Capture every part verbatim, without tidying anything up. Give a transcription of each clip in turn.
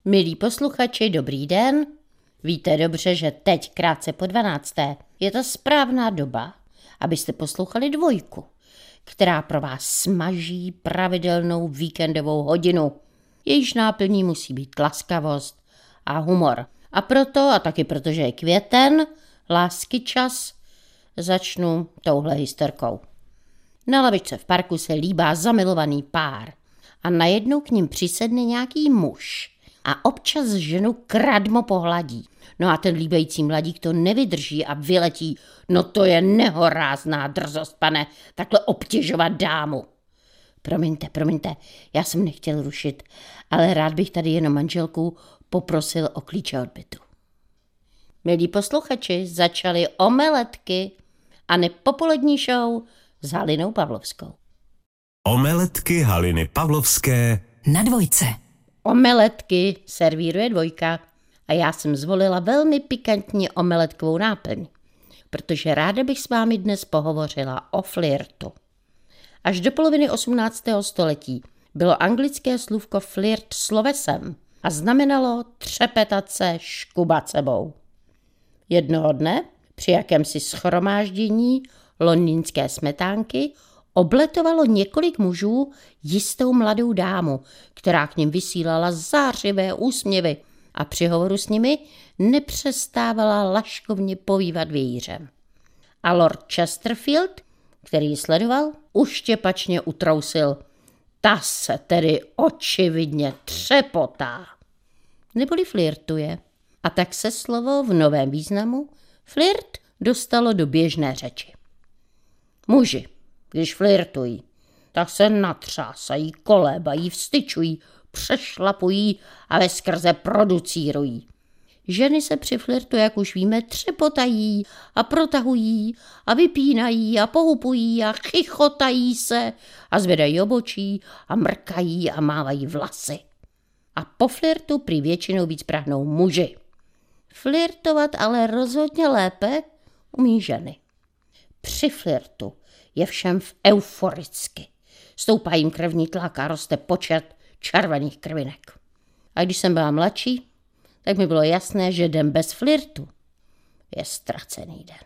Milí posluchači, dobrý den. Víte dobře, že teď krátce po dvanácté je ta správná doba, abyste poslouchali dvojku, která pro vás smaží pravidelnou víkendovou hodinu. Jejíž náplní musí být laskavost a humor. A proto, a taky protože je květen, lásky čas, začnu touhle historkou. Na lavičce v parku se líbá zamilovaný pár a najednou k ním přisedne nějaký muž a občas ženu kradmo pohladí. No a ten líbající mladík to nevydrží a vyletí. No to je nehorázná drzost, pane, takhle obtěžovat dámu. Promiňte, promiňte, já jsem nechtěl rušit, ale rád bych tady jenom manželku poprosil o klíče od bytu. Milí posluchači, začaly omeletky a ne popolední show s Halinou Pavlovskou. Omeletky Haliny Pavlovské na dvojce. Omeletky servíruje dvojka a já jsem zvolila velmi pikantní omeletkovou náplň, protože ráda bych s vámi dnes pohovořila o flirtu. Až do poloviny osmnáctého století bylo anglické slůvko flirt slovesem a znamenalo třepetat se, škubat sebou. Jednoho dne při jakémsi shromáždění londýnské smetánky obletovalo několik mužů jistou mladou dámu, která k nim vysílala zářivé úsměvy a při hovoru s nimi nepřestávala laškovně povívat vějířem. A Lord Chesterfield, který ji sledoval, uštěpačně utrousil: ta se tedy očividně třepotá. Neboli flirtuje. A tak se slovo v novém významu flirt dostalo do běžné řeči. Muži, když flirtují, tak se natřásají, kolébají, vstyčují, přešlapují a veskrze producírují. Ženy se při flirtu, jak už víme, třepotají a protahují a vypínají a pohupují a chichotají se a zvedají obočí a mrkají a mávají vlasy. A po flirtu prý většinou víc prahnou muži. Flirtovat ale rozhodně lépe umí ženy. Při flirtu je všem v euforicky. Stoupá jim krevní tlak a roste počet červených krvinek. A když jsem byla mladší, tak mi bylo jasné, že den bez flirtu je ztracený den.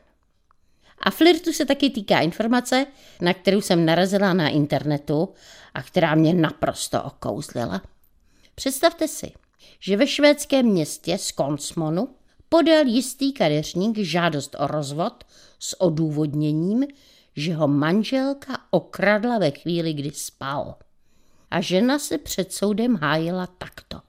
A flirtu se taky týká informace, na kterou jsem narazila na internetu a která mě naprosto okouzlila. Představte si, že ve švédském městě Skonsmonu podal jistý kadeřník žádost o rozvod s odůvodněním, že ho manželka okradla ve chvíli, kdy spal. A žena se před soudem hájila takto.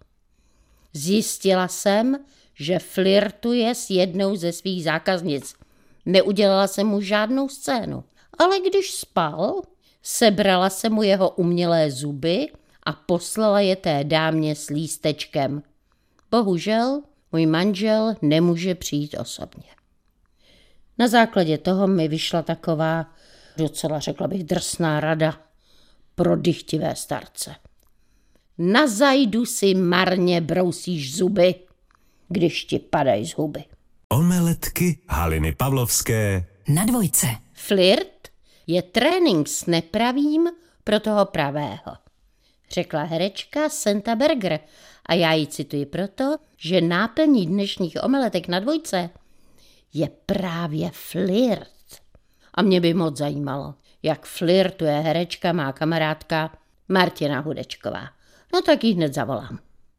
Zjistila jsem, že flirtuje s jednou ze svých zákaznic. Neudělala jsem mu žádnou scénu, ale když spal, sebrala se mu jeho umělé zuby a poslala je té dámě s lístečkem. Bohužel, můj manžel nemůže přijít osobně. Na základě toho mi vyšla taková, docela řekla bych, drsná rada pro dychtivé starce. Na zajdu si marně brousíš zuby, když ti padají z huby. Omeletky Haliny Pavlovské na dvojce. Flirt je trénink s nepravým pro toho pravého, řekla herečka Senta Berger a já ji cituji proto, že náplní dnešních omeletek na dvojce je právě flirt. A mě by moc zajímalo, jak flirtuje herečka má kamarádka Martina Hudečková. No tak ji hned zavolám.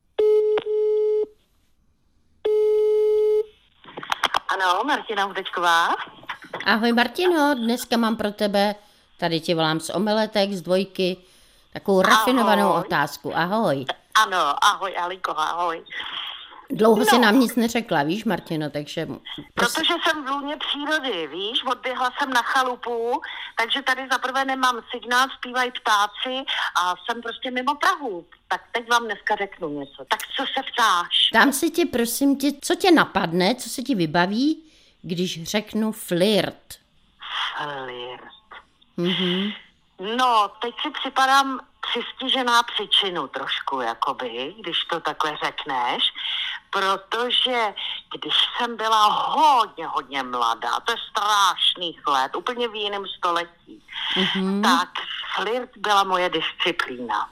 Ano, Martina Hudečková. Ahoj Martino, dneska mám pro tebe, tady ti volám z omeletek, z dvojky, takovou rafinovanou ahoj. Otázku. Ahoj. Ano, ahoj Aliko, ahoj. Dlouho no. si nám nic neřekla, víš Martino, takže... Protože jsem v lůně přírody, víš, odběhla jsem na chalupu, takže tady zaprvé nemám signál, zpívají ptáci a jsem prostě mimo Prahu. Tak teď vám dneska řeknu něco. Tak co se ptáš? Tam si tě, prosím tě, co tě napadne, co se ti vybaví, když řeknu flirt? Flirt. Mhm. No, teď si připadám přistižená příčinu trošku, jakoby, když to takhle řekneš, protože když jsem byla hodně, hodně mladá, to je strašných let, úplně v jiném století, mm-hmm. tak flirt byla moje disciplína.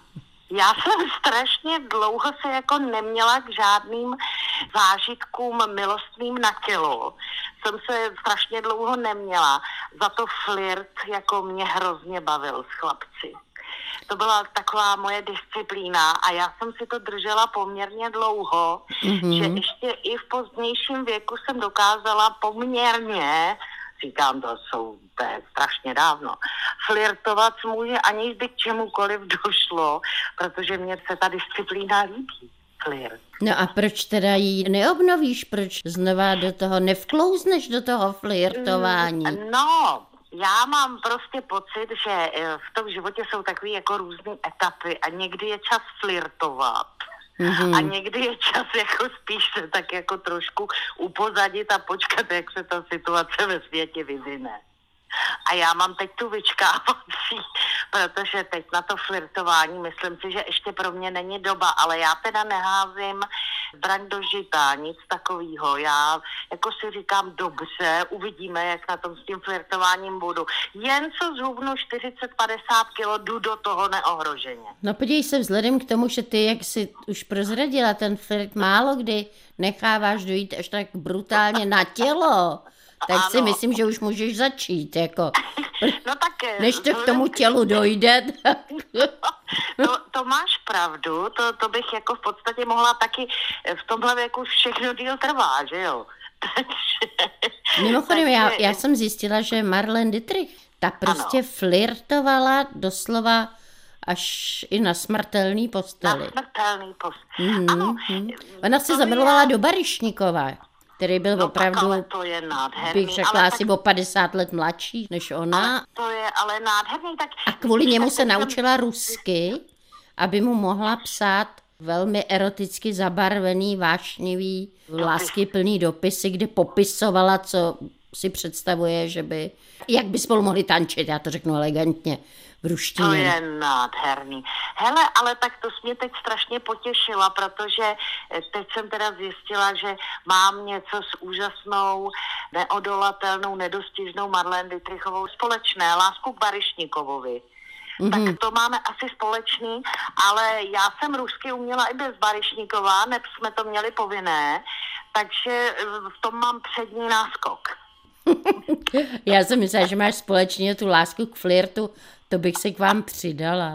Já jsem strašně dlouho se jako neměla k žádným zážitkům milostným na tělo. Jsem se strašně dlouho neměla. Za to flirt jako mě hrozně bavil s chlapci. To byla taková moje disciplína a já jsem si to držela poměrně dlouho, mm-hmm. že ještě i v pozdějším věku jsem dokázala poměrně, říkám, to jsou to je strašně dávno, flirtovat s muži, aniž by k čemukoliv došlo, protože mě se ta disciplína líbí. Flirt. No a proč teda ji neobnovíš? Proč znova do toho nevklouzneš do toho flirtování? No, já mám prostě pocit, že v tom životě jsou takové jako různé etapy a někdy je čas flirtovat. Mm-hmm. A někdy je čas jako spíš se tak jako trošku upozadit a počkat, jak se ta situace ve světě vyvine. A já mám teď tu vyčkávací, protože teď na to flirtování myslím si, že ještě pro mě není doba, ale já teda neházím zbraň do žita, nic takového. Já jako si říkám, dobře, uvidíme, jak na tom s tím flirtováním budu. Jen co zhubnu čtyřicet padesát kilo, jdu do toho neohroženě. No podívej se, vzhledem k tomu, že ty, jak jsi už prozradila, ten flirt málo kdy necháváš dojít až tak brutálně na tělo. Tak ano. Si myslím, že už můžeš začít, jako, no tak, než to k tomu tělu dojde. Tak... to, to máš pravdu, to, to bych jako v podstatě mohla taky, v tomhle věku všechno díl trvá, že jo? Mimochodem, takže... já, já jsem zjistila, že Marlene Dietrich, ta prostě ano. flirtovala doslova až i na smrtelný posteli. Na smrtelný posteli, mm-hmm. ano. Ona se zamilovala já... do Baryšníkova, který byl no opravdu, tak, to je nádherný, bych řekla, asi tak... o padesát let mladší než ona. Ale to je ale nádherný. Tak... A kvůli němu se naučila rusky, aby mu mohla psát velmi eroticky zabarvený, vášnivý, láskyplný dopisy, kde popisovala, co si představuje, že by, jak by spolu mohli tančit, já to řeknu elegantně, v ruštině. To je nádherný. Hele, ale tak to jsi mě teď strašně potěšila, protože teď jsem teda zjistila, že mám něco s úžasnou, neodolatelnou, nedostižnou Marlene Dietrichovou společné, lásku k Baryšníkovovi. Mm-hmm. Tak to máme asi společný, ale já jsem rusky uměla i bez Baryšníkova, neb jsme to měli povinné, takže v tom mám přední náskok. Já jsem myslela, že máš společně tu lásku k flirtu, to bych se k vám přidala.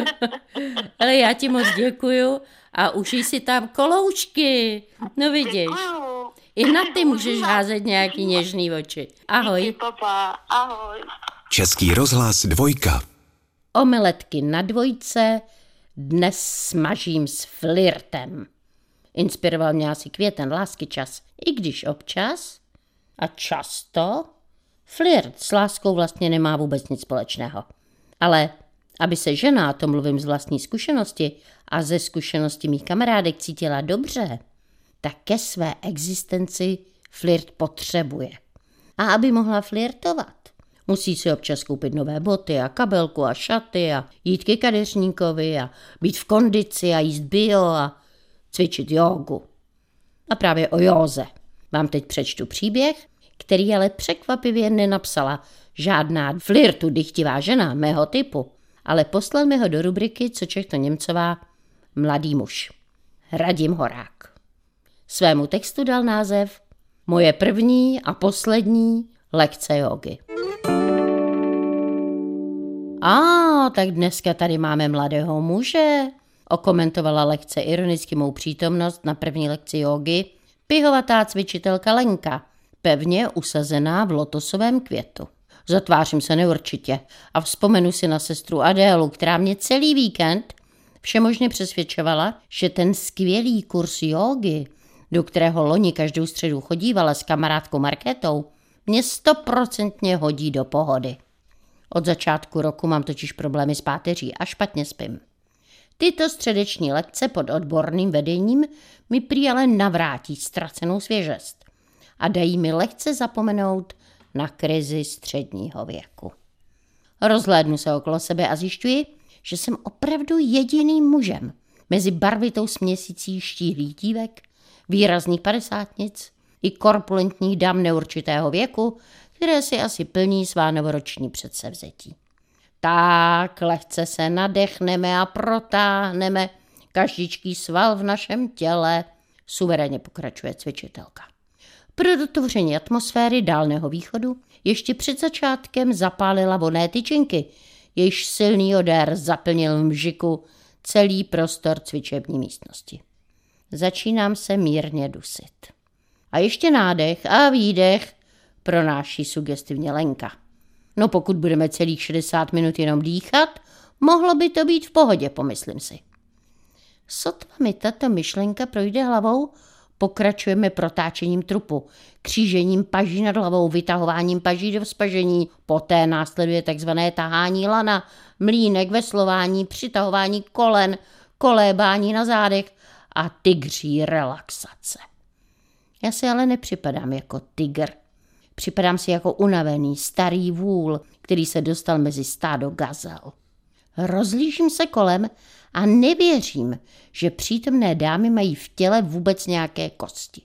Ale já ti moc děkuju a užij si tam koloučky. No vidíš. Děkuju. I na ty můžeš házet nějaký něžný oči. Ahoj. Díky, papa. Ahoj. Český rozhlas dvojka. Omeletky na dvojce dnes smažím s flirtem. Inspiroval mě asi květen lásky čas, i když občas a často flirt s láskou vlastně nemá vůbec nic společného. Ale aby se žena, a to mluvím z vlastní zkušenosti a ze zkušenosti mých kamarádek, cítila dobře, tak ke své existenci flirt potřebuje. A aby mohla flirtovat, musí si občas koupit nové boty a kabelku a šaty a jít ke kadeřníkovi a být v kondici a jíst bio a cvičit jógu. A právě o józe vám teď přečtu příběh, který ale překvapivě nenapsala žádná flirtu dychtivá žena mého typu, ale poslal mi ho do rubriky Co Čech to Němcová Mladý muž. Radim Horák. Svému textu dal název Moje první a poslední lekce jógy. A tak dneska tady máme mladého muže, okomentovala lekce ironicky mou přítomnost na první lekci jógy pihovatá cvičitelka Lenka, pevně usazená v lotosovém květu. Zatvářím se neurčitě a vzpomenu si na sestru Adélu, která mě celý víkend všemožně přesvědčovala, že ten skvělý kurz jógy, do kterého loni každou středu chodívala s kamarádkou Markétou, mě stoprocentně hodí do pohody. Od začátku roku mám totiž problémy s páteří a špatně spím. Tyto středeční lekce pod odborným vedením mi prý ale navrátí ztracenou svěžest a dají mi lehce zapomenout na krizi středního věku. Rozhlédnu se okolo sebe a zjišťuji, že jsem opravdu jediným mužem mezi barvitou směsicí štíhlých dívek, výrazných padesátnic i korpulentních dam neurčitého věku, které si asi plní svá novoroční předsevzetí. Tak, lehce se nadechneme a protáhneme každičký sval v našem těle, suverénně pokračuje cvičitelka. Pro dotvoření atmosféry Dálného východu ještě před začátkem zapálila vonné tyčinky, jejíž silný odér zaplnil v mžiku celý prostor cvičební místnosti. Začínám se mírně dusit. A ještě nádech a výdech pronáší sugestivně Lenka. No pokud budeme celých šedesát minut jenom dýchat, mohlo by to být v pohodě, pomyslím si. Sotva mi tato myšlenka projde hlavou, pokračujeme protáčením trupu, křížením paží nad hlavou, vytahováním paží do vzpažení, poté následuje takzvané tahání lana, mlýnek, veslování, přitahování kolen, kolébání na zádech a tygří relaxace. Já si ale nepřipadám jako tygr. Připadám si jako unavený starý vůl, který se dostal mezi stádo gazel. Rozlížím se kolem a nevěřím, že přítomné dámy mají v těle vůbec nějaké kosti.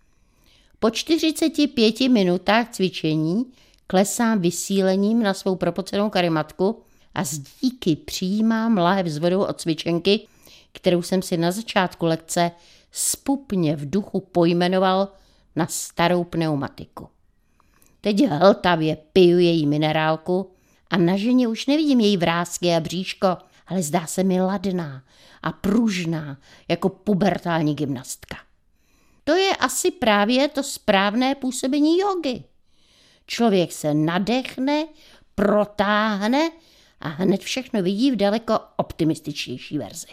Po čtyřiceti pěti minutách cvičení klesám vysílením na svou propocenou karimatku a z díky přijímám lahev s vodou od cvičenky, kterou jsem si na začátku lekce zpupně v duchu pojmenoval na starou pneumatiku. Teď hltavě piju její minerálku a na ženě už nevidím její vrásky a bříško, ale zdá se mi ladná a pružná jako pubertální gymnastka. To je asi právě to správné působení jógy. Člověk se nadechne, protáhne a hned všechno vidí v daleko optimističtější verzi.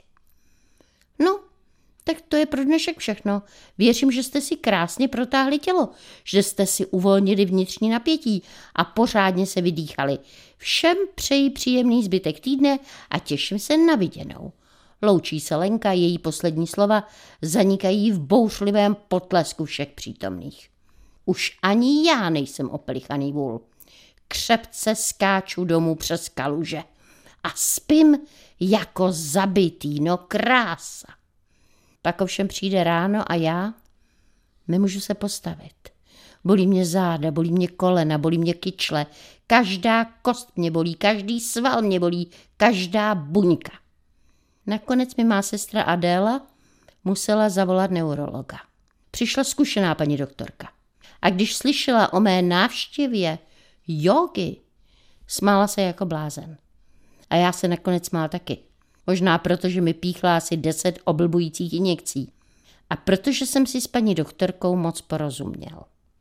No, tak to je pro dnešek všechno. Věřím, že jste si krásně protáhli tělo, že jste si uvolnili vnitřní napětí a pořádně se vydýchali. Všem přeji příjemný zbytek týdne a těším se na viděnou. Loučí se Lenka, její poslední slova zanikají v bouřlivém potlesku všech přítomných. Už ani já nejsem opelichaný vůl. Křepce skáču domů přes kaluže a spím jako zabitý, no krása. Pak ovšem přijde ráno a já nemůžu se postavit. Bolí mě záda, bolí mě kolena, bolí mě kyčle, každá kost mě bolí, každý sval mě bolí, každá buňka. Nakonec mi má sestra Adéla musela zavolat neurologa. Přišla zkušená paní doktorka. A když slyšela o mé návštěvě jógy, smála se jako blázen. A já se nakonec smál taky. Možná proto, že mi píchla asi deset oblbujících injekcí. A protože jsem si s paní doktorkou moc porozuměl.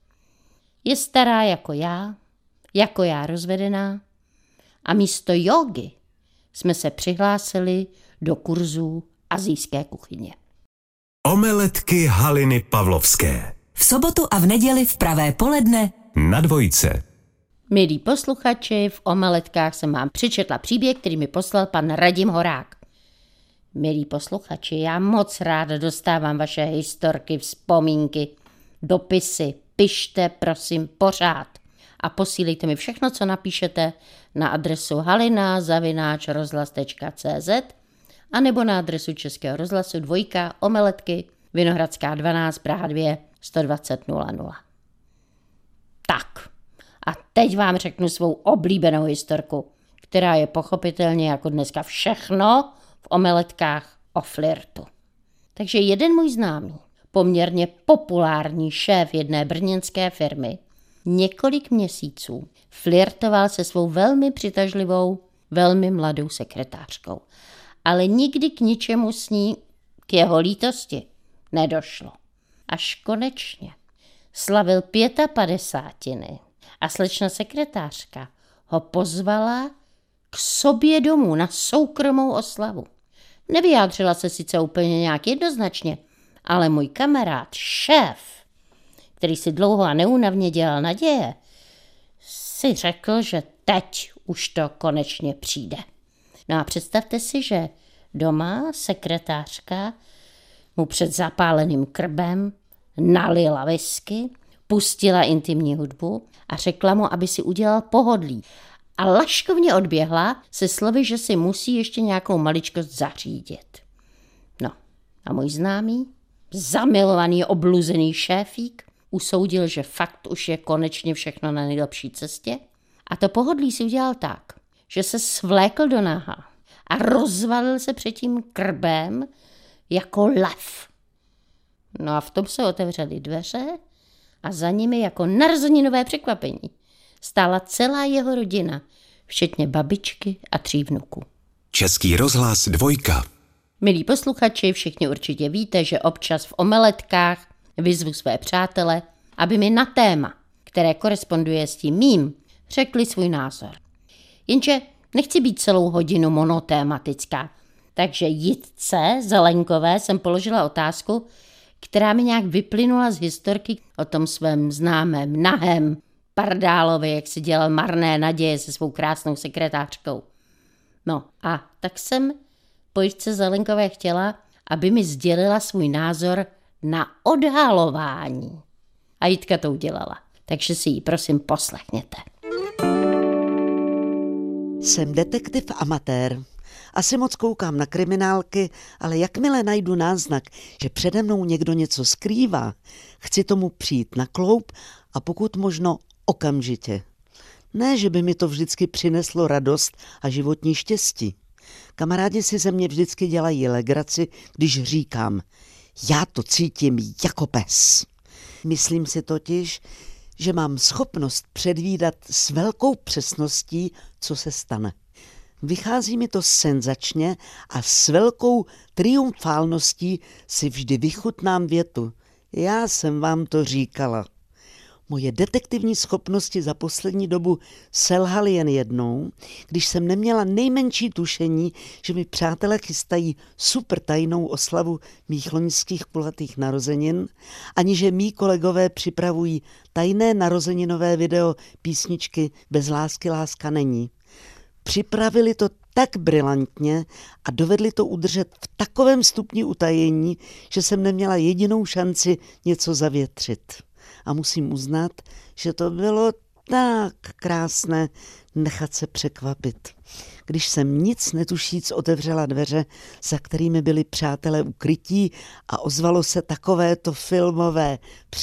Je stará jako já, jako já rozvedená. A místo jógy jsme se přihlásili do kurzů asijské kuchyně. Omeletky Haliny Pavlovské. V sobotu a v neděli v pravé poledne Na Dvojce. Milí posluchači, v Omeletkách jsem vám přečetla příběh, který mi poslal pan Radim Horák. Milí posluchači, já moc ráda dostávám vaše historky, vzpomínky, dopisy. Pište, prosím, pořád. A posílejte mi všechno, co napíšete na adresu halina zavináč rozhlas tečka cé zet a nebo na adresu Českého rozhlasu dvojka Omeletky, Vinohradská dvanáct, Praha dva, sto dvacet nula nula. Tak, a teď vám řeknu svou oblíbenou historku, která je pochopitelně jako dneska všechno v Omeletkách o flirtu. Takže jeden můj známý, poměrně populární šéf jedné brněnské firmy, několik měsíců flirtoval se svou velmi přitažlivou, velmi mladou sekretářkou. Ale nikdy k ničemu s ní, k jeho lítosti, nedošlo. Až konečně slavil pětapadesátiny a slečna sekretářka ho pozvala k sobě domů na soukromou oslavu. Nevyjádřila se sice úplně nějak jednoznačně, ale můj kamarád, šéf, který si dlouho a neúnavně dělal naděje, si řekl, že teď už to konečně přijde. No a představte si, že doma sekretářka mu před zapáleným krbem nalila whisky, pustila intimní hudbu a řekla mu, aby si udělal pohodlí. A laškovně odběhla se slovy, že si musí ještě nějakou maličkost zařídit. No a můj známý, zamilovaný, obluzený šéfík usoudil, že fakt už je konečně všechno na nejlepší cestě a to pohodlí si udělal tak, že se svlékl do naha a rozvalil se před tím krbem jako lev. No a v tom se otevřely dveře a za nimi jako narozeninové překvapení stála celá jeho rodina, včetně babičky a tří vnuků. Český rozhlas dvojka. Milí posluchači, všichni určitě víte, že občas v omeletkách vyzvu své přátele, aby mi na téma, které koresponduje s tím mým, řekli svůj názor. Jenže nechci být celou hodinu monotématická, takže Jitce Zelenkové jsem položila otázku, která mi nějak vyplynula z historky o tom svém známém nahém Pardálovi, jak si dělal marné naděje se svou krásnou sekretářkou. No a tak jsem po Jitce Zelenkové chtěla, aby mi sdělila svůj názor na odhalování. A Jitka to udělala, takže si ji prosím poslechněte. Jsem detektiv amatér. Asi moc koukám na kriminálky, ale jakmile najdu náznak, že přede mnou někdo něco skrývá, chci tomu přijít na kloub a pokud možno okamžitě. Ne, že by mi to vždycky přineslo radost a životní štěstí. Kamarádi si ze mě vždycky dělají legraci, když říkám, já to cítím jako pes. Myslím si totiž, že mám schopnost předvídat s velkou přesností, co se stane. Vychází mi to senzačně a s velkou triumfálností si vždy vychutnám větu. Já jsem vám to říkala. Moje detektivní schopnosti za poslední dobu selhaly jen jednou, když jsem neměla nejmenší tušení, že mi přátelé chystají super tajnou oslavu mých loňských kulatých narozenin, ani že mí kolegové připravují tajné narozeninové video písničky Bez lásky láska není. Připravili to tak brilantně a dovedli to udržet v takovém stupni utajení, že jsem neměla jedinou šanci něco zavětřit. A musím uznat, že to bylo tak krásné nechat se překvapit. Když jsem nic netušíc otevřela dveře, za kterými byli přátelé ukrytí a ozvalo se takovéto filmové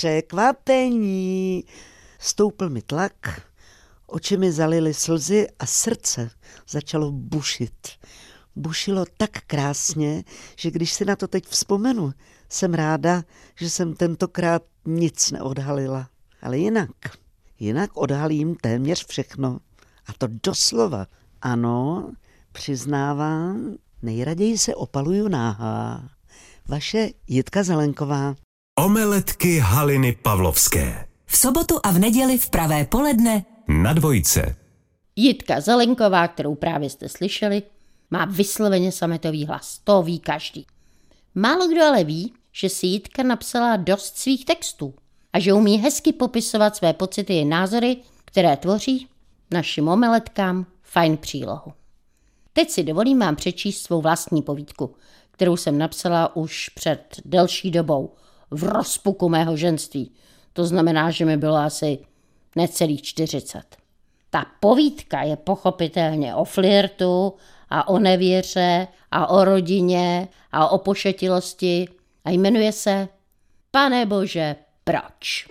překvapení. Stoupl mi tlak, oči mi zalily slzy a srdce začalo bušit. Bušilo tak krásně, že když si na to teď vzpomenu, jsem ráda, že jsem tentokrát nic neodhalila. Ale jinak, jinak odhalím téměř všechno. A to doslova. Ano, přiznávám, nejraději se opaluju náhá. Vaše Jitka Zelenková. Omeletky Haliny Pavlovské. V sobotu a v neděli v pravé poledne Na dvojce. Jitka Zelenková, kterou právě jste slyšeli, má vysloveně sametový hlas. To ví každý. Málo kdo ale ví, že si Jitka napsala dost svých textů a že umí hezky popisovat své pocity i názory, které tvoří našim omeletkám fajn přílohu. Teď si dovolím vám přečíst svou vlastní povídku, kterou jsem napsala už před delší dobou v rozpuku mého ženství. To znamená, že mi bylo asi necelých čtyřicet. Ta povídka je pochopitelně o flirtu a o nevěře a o rodině a o pošetilosti a jmenuje se Pane Bože, proč?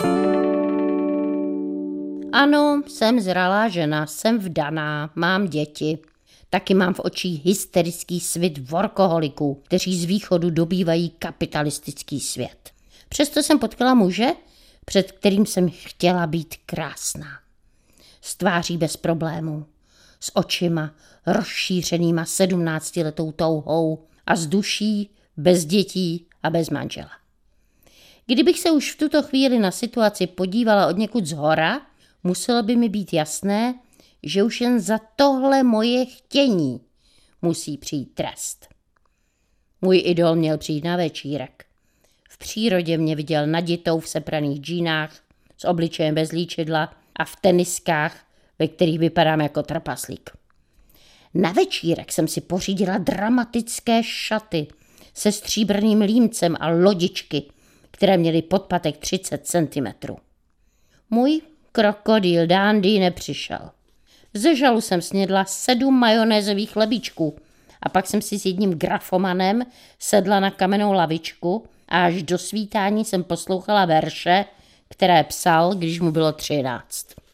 Ano, jsem zralá žena, jsem vdaná, mám děti. Taky mám v očích hysterický svit workoholiků, kteří z východu dobývají kapitalistický svět. Přesto jsem potkala muže, před kterým jsem chtěla být krásná. S tváří bez problémů, s očima rozšířenýma sedmnáctiletou touhou a s duší bez dětí a bez manžela. Kdybych se už v tuto chvíli na situaci podívala od někud zhora, muselo by mi být jasné, že už jen za tohle moje chtění musí přijít trest. Můj idol měl přijít na večírek. V přírodě mě viděl naditou v sepraných džínách, s obličejem bez líčidla a v teniskách, ve kterých vypadám jako trpaslík. Na večírek jsem si pořídila dramatické šaty se stříbrným límcem a lodičky, které měly podpatek třicet centimetrů. Můj krokodýl dandy nepřišel. Ze žalu jsem snědla sedm majonézových chlebíčků a pak jsem si s jedním grafomanem sedla na kamennou lavičku a až do svítání jsem poslouchala verše, které psal, když mu bylo třináct.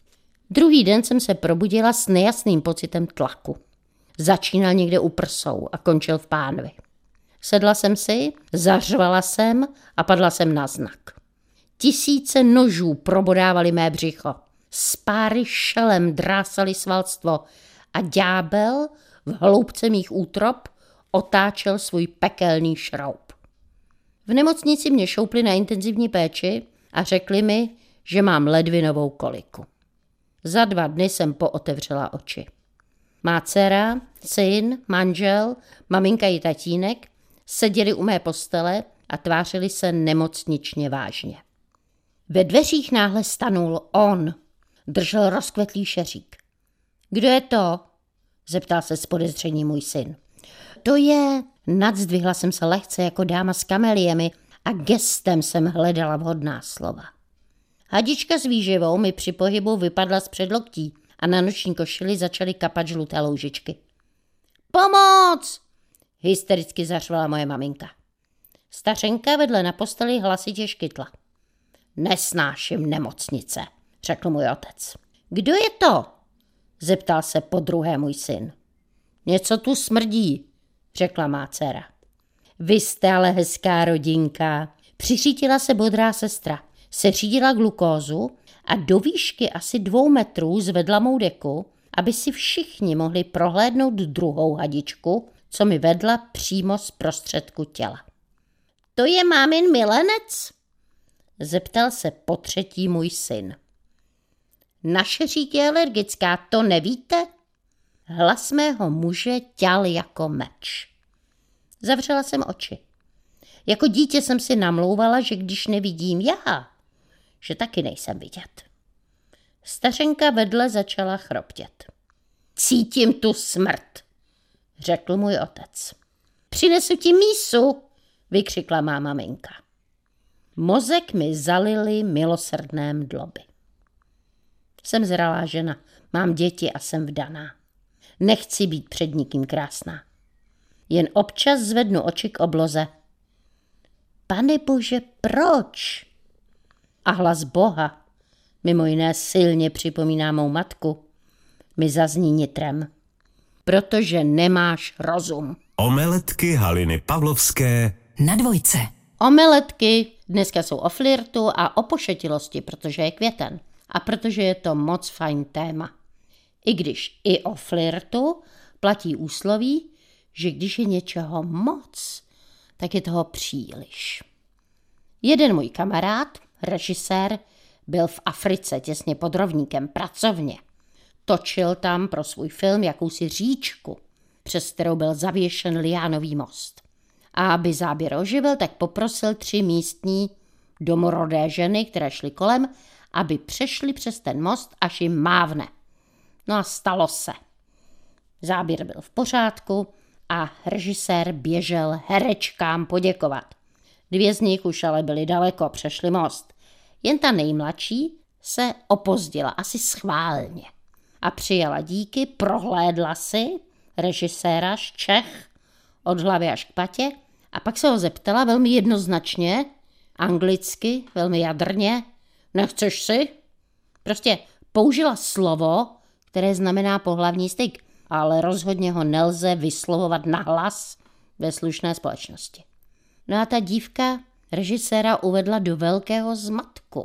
Druhý den jsem se probudila s nejasným pocitem tlaku. Začínal někde u prsou a končil v pánvi. Sedla jsem si, zařvala jsem a padla jsem na znak. Tisíce nožů probodávaly mé břicho. Spáry šelem drásaly svalstvo a ďábel v hloubce mých útrob otáčel svůj pekelný šroub. V nemocnici mě šoupli na intenzivní péči a řekli mi, že mám ledvinovou koliku. Za dva dny jsem pootevřela oči. Má dcera, syn, manžel, maminka i tatínek seděli u mé postele a tvářili se nemocničně vážně. Ve dveřích náhle stanul on. Držel rozkvetlý šeřík. Kdo je to? Zeptal se s podezřením můj syn. To je... Nadzvihla jsem se lehce jako dáma s kameliemi a gestem jsem hledala vhodná slova. Hadička s výživou mi při pohybu vypadla z předloktí a na noční košili začaly kapat žluté loužičky. Pomoc! Hystericky zařvala moje maminka. Stařenka vedle na posteli hlasitě škytla. Nesnáším nemocnice, řekl můj otec. Kdo je to? Zeptal se podruhé můj syn. Něco tu smrdí, řekla má dcera. Vy jste ale hezká rodinka. Přiřítila se bodrá sestra. Seřídila glukózu a do výšky asi dvou metrů zvedla mou deku, aby si všichni mohli prohlédnout druhou hadičku, co mi vedla přímo z prostředku těla. To je mámin milenec? Zeptal se potřetí můj syn. Na šeřík je alergická, to nevíte? Hlas mého muže ťal jako meč. Zavřela jsem oči. Jako dítě jsem si namlouvala, že když nevidím já, že taky nejsem vidět. Stařenka vedle začala chroptět. Cítím tu smrt, řekl můj otec. Přinesu ti mísu, vykřikla má maminka. Mozek mi zalili milosrdné mdloby. Jsem zralá žena, mám děti a jsem vdaná. Nechci být před nikým krásná. Jen občas zvednu oči k obloze. Pane Bože, proč? A hlas Boha, mimo jiné silně připomíná mou matku, mi zazní nitrem. Protože nemáš rozum. Omeletky Haliny Pavlovské Na dvojce. Omeletky dneska jsou o flirtu a o pošetilosti, protože je květen. A protože je to moc fajn téma. I když i o flirtu platí úsloví, že když je něčeho moc, tak je toho příliš. Jeden můj kamarád, režisér, byl v Africe těsně pod rovníkem pracovně. Točil tam pro svůj film jakousi říčku, přes kterou byl zavěšen liánový most. A aby záběr oživil, tak poprosil tři místní domorodé ženy, které šly kolem, aby přešli přes ten most, až jim mávne. No a stalo se. Záběr byl v pořádku a režisér běžel herečkám poděkovat. Dvě z nich už ale byly daleko, přešli most. Jen ta nejmladší se opozdila, asi schválně. A přijala díky, prohlédla si režiséra z Čech od hlavy až k patě a pak se ho zeptala velmi jednoznačně, anglicky, velmi jadrně, nechceš si? Prostě použila slovo, které znamená pohlavní styk, ale rozhodně ho nelze vyslovovat nahlas ve slušné společnosti. No a ta dívka režiséra uvedla do velkého zmatku.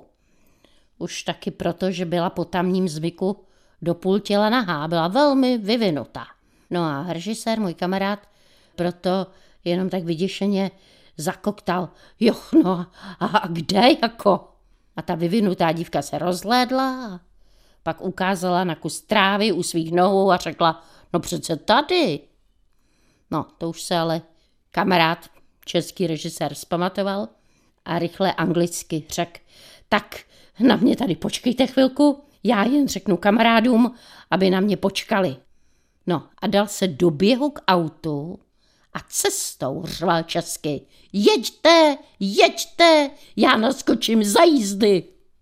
Už taky proto, že byla po tamním zvyku do půl těla nahá, byla velmi vyvinutá. No a režisér, můj kamarád, proto jenom tak vyděšeně zakoktal, joch no a kde jako? A ta vyvinutá dívka se rozhlédla a pak ukázala na kus trávy u svých nohou a řekla, no přece tady. No, to už se ale kamarád, český režisér, vzpamatoval a rychle anglicky řekl, tak na mě tady počkejte chvilku, já jen řeknu kamarádům, aby na mě počkali. No a dal se do běhu k autu a cestou řval česky, jeďte, jeďte, já naskočím za jízdy.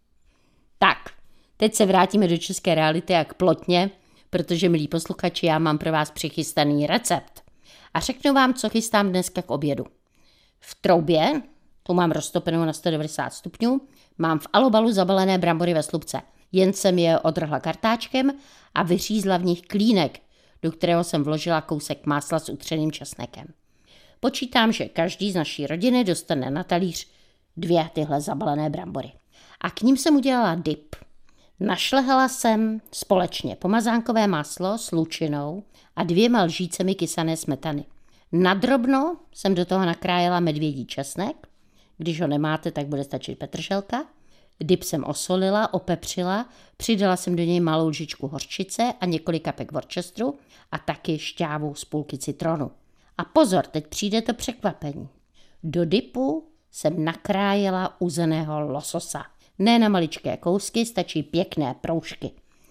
Tak, teď se vrátíme do české reality a k plotně, protože, milí posluchači, já mám pro vás přichystaný recept. A řeknu vám, co chystám dneska k obědu. V troubě, tu mám roztopenou na sto devadesát stupňů, mám v alobalu zabalené brambory ve slupce. Jen jsem je odrhla kartáčkem a vyřízla v nich klínek, do kterého jsem vložila kousek másla s utřeným česnekem. Počítám, že každý z naší rodiny dostane na talíř dvě tyhle zabalené brambory. A k ním jsem udělala dip. Našlehala jsem společně pomazánkové máslo s lučinou a dvěma lžícemi kysané smetany. Nadrobno jsem do toho nakrájela medvědí česnek, když ho nemáte, tak bude stačit petrželka. Dip jsem osolila, opepřila, přidala jsem do něj malou lžičku hořčice a několik kapek worcesteru a taky šťávu z půlky citronu. A pozor, teď přijde to překvapení. Do dipu jsem nakrájela uzeného lososa. Ne na maličké kousky, stačí pěkné proužky.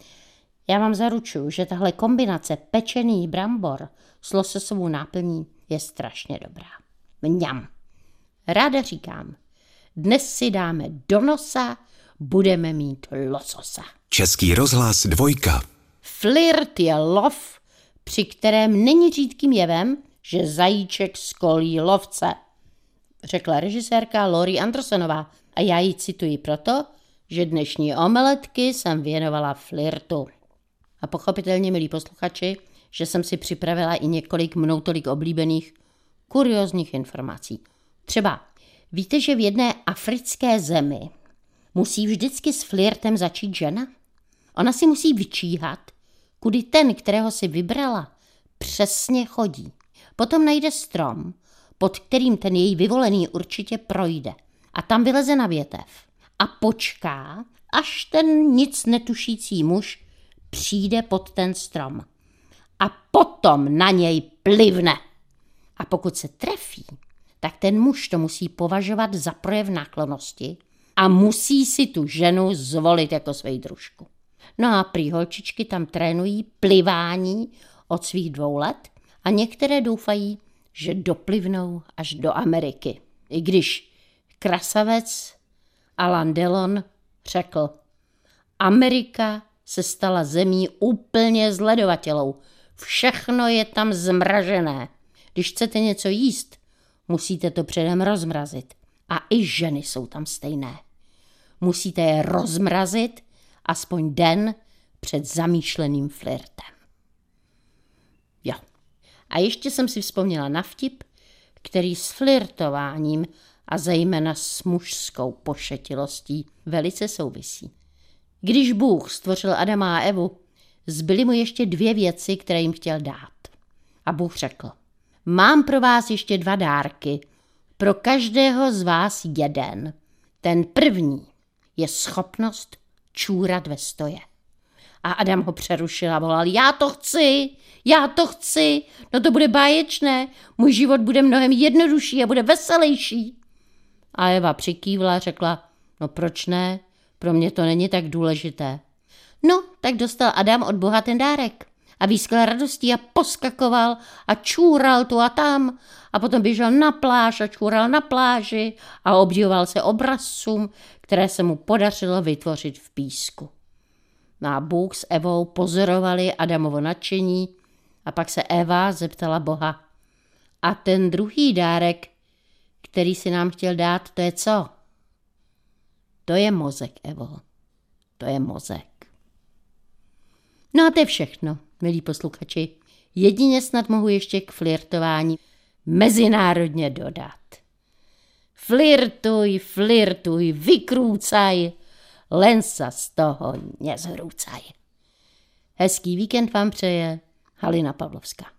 Já vám zaručuju, že tahle kombinace pečený brambor s lososovou náplní je strašně dobrá. Mňam. Ráda říkám, dnes si dáme do nosa, budeme mít lososa. Český rozhlas dvojka. Flirt je lov, při kterém není řídkým jevem, že zajíček skolí lovce, řekla režisérka Laurie Andersonová a já ji cituji proto, že dnešní omeletky jsem věnovala flirtu. A pochopitelně, milí posluchači, že jsem si připravila i několik mnou tolik oblíbených kuriózních informací. Třeba víte, že v jedné africké zemi musí vždycky s flirtem začít žena? Ona si musí vyčíhat, kudy ten, kterého si vybrala, přesně chodí. Potom najde strom, pod kterým ten její vyvolený určitě projde. A tam vyleze na větev a počká, až ten nic netušící muž přijde pod ten strom. A potom na něj plivne. A pokud se trefí, tak ten muž to musí považovat za projev náklonnosti a musí si tu ženu zvolit jako svou družku. No a prý holčičky tam trénují plivání od svých dvou let a některé doufají, že doplivnou až do Ameriky. I když krasavec Alain Delon řekl, Amerika se stala zemí úplně zledovatělou. Všechno je tam zmražené. Když chcete něco jíst, musíte to předem rozmrazit. A i ženy jsou tam stejné. Musíte je rozmrazit aspoň den před zamýšleným flirtem. Jo. A ještě jsem si vzpomněla na vtip, který s flirtováním a zejména s mužskou pošetilostí velice souvisí. Když Bůh stvořil Adama a Evu, zbyly mu ještě dvě věci, které jim chtěl dát. A Bůh řekl, mám pro vás ještě dva dárky, pro každého z vás jeden. Ten první je schopnost čůrat ve stoje. A Adam ho přerušil a volal, já to chci, já to chci, no to bude báječné, můj život bude mnohem jednodušší a bude veselější. A Eva přikývla a řekla, no proč ne, pro mě to není tak důležité. No, tak dostal Adam od Boha ten dárek a výskal radostí a poskakoval a čůral tu a tam a potom běžel na pláž a čůral na pláži a obdivoval se obrazcům, které se mu podařilo vytvořit v písku. No a Bůh s Evou pozorovali Adamovo nadšení a pak se Eva zeptala Boha. A ten druhý dárek, který si nám chtěl dát, to je co? To je mozek, Evo. To je mozek. No a to je všechno, milí posluchači. Jedině snad mohu ještě k flirtování mezinárodně dodat. Flirtuj, flirtuj, vykrůcaj, len sa z toho nezhrůcaj. Hezký víkend vám přeje Halina Pavlovská.